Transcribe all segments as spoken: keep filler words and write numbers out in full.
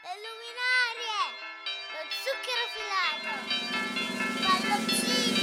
Le luminarie, lo zucchero filato, palloncini.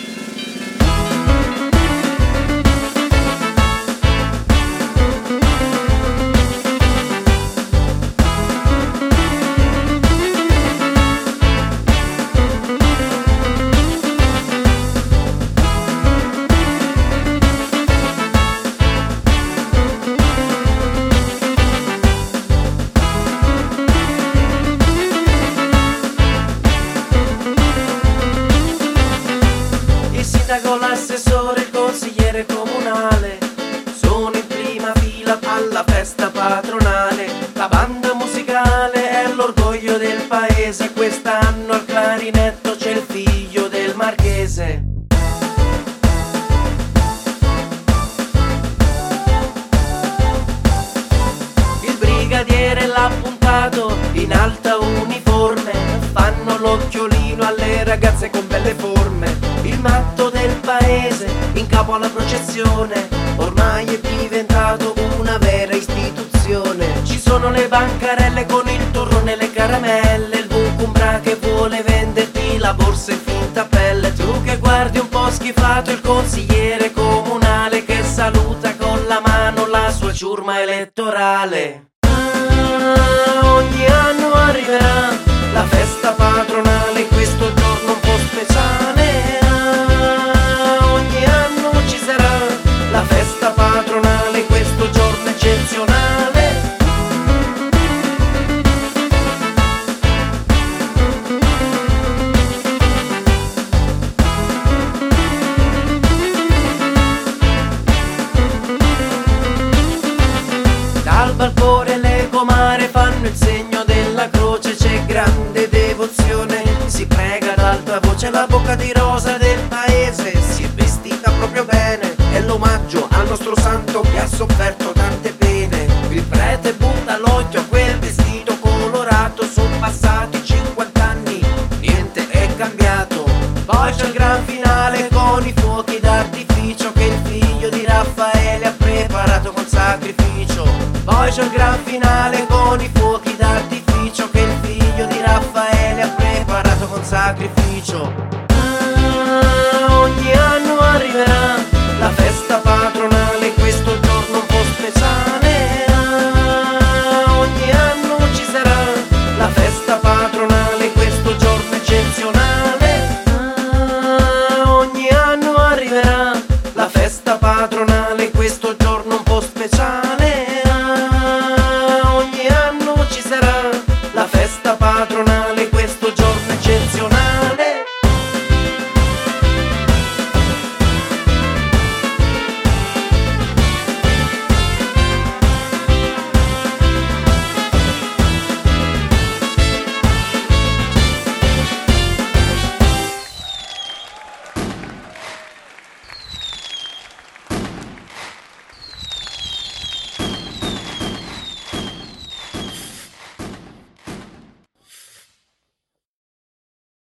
Con l'assessore, il consigliere comunale sono in prima fila alla festa patronale. La banda musicale è l'orgoglio del paese, quest'anno al clarinetto c'è il figlio del marchese. Il brigadiere l'ha puntato in alta uniforme, fanno l'occhiolino alle ragazze con belle forme. Il matto del paese in capo alla processione ormai è diventato una vera istituzione. Ci sono le bancarelle con il turrone e le caramelle, il bucumbra che vuole venderti la borsa in finta pelle. Tu che guardi un po' schifato il consigliere comunale che saluta con la mano la sua ciurma elettorale. Ah, ogni anno arriverà la festa patronale, questo giorno un po' speciale. La festa patronale, questo giorno eccezionale. Dal balcone le comare fanno il segno della croce, c'è grande devozione, si prega ad alta voce, la bocca di rosa del paese si è vestita proprio bene. È l'omaggio al nostro santo che ha sofferto tante pene. Il prete butta l'occhio a quel vestito colorato, sono passati cinquanta anni, niente è cambiato. Poi c'è il gran finale con i fuochi d'artificio che il figlio di Raffaele ha preparato con sacrificio. Poi c'è il gran finale con i fuochi d'artificio che il figlio di Raffaele ha preparato con sacrificio.